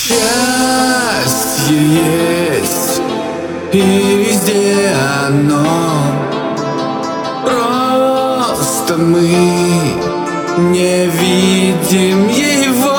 Счастье есть, и везде оно. Просто мы не видим его.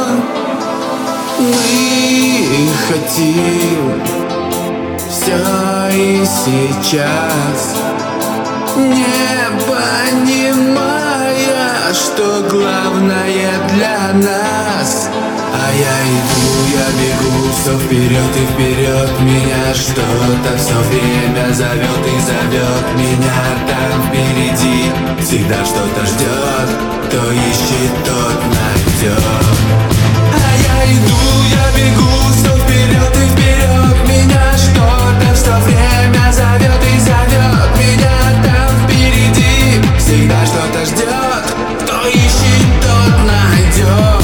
Мы хотим все и сейчас, не понимая, что главное для нас. А я иду, я бегу, все вперед и вперед. Меня что-то все время зовет и зовет. Меня там впереди всегда что-то ждет. Кто ищет, тот найдет. А я иду, я бегу, все вперед и вперед. Меня что-то все время зовет и зовет. Меня там впереди всегда что-то ждет. Кто ищет, тот найдет.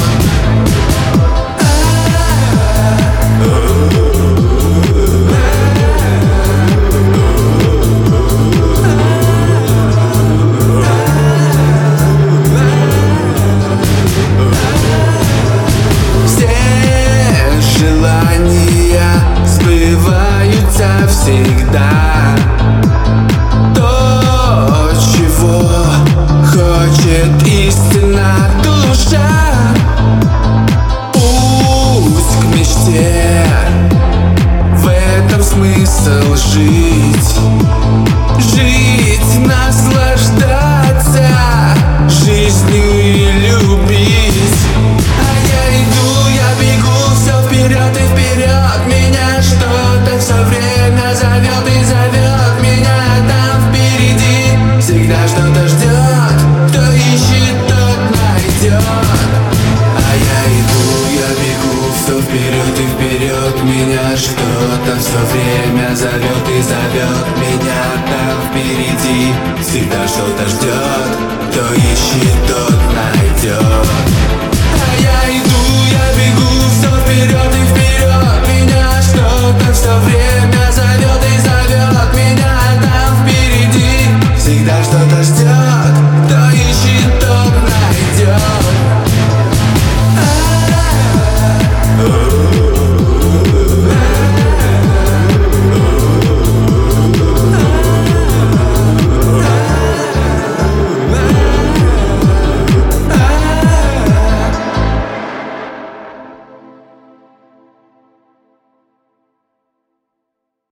Всегда то, чего хочет истинная душа. Пусть к мечте, в этом смысл жить. Жить, наслаждаться жизнью и любить. А я иду, я бегу, все вперед и вперед. Меня что-то все время зовет и зовет. Меня там впереди всегда что-то ждет. Кто ищет, тот найдет. А я иду, я бегу, все вперед и вперед. Меня что-то все время зовет и зовет. Меня там впереди всегда что-то ждет. Кто ищет, тот найдет. А я иду, я бегу, все вперед и вперед. Меня что-то все время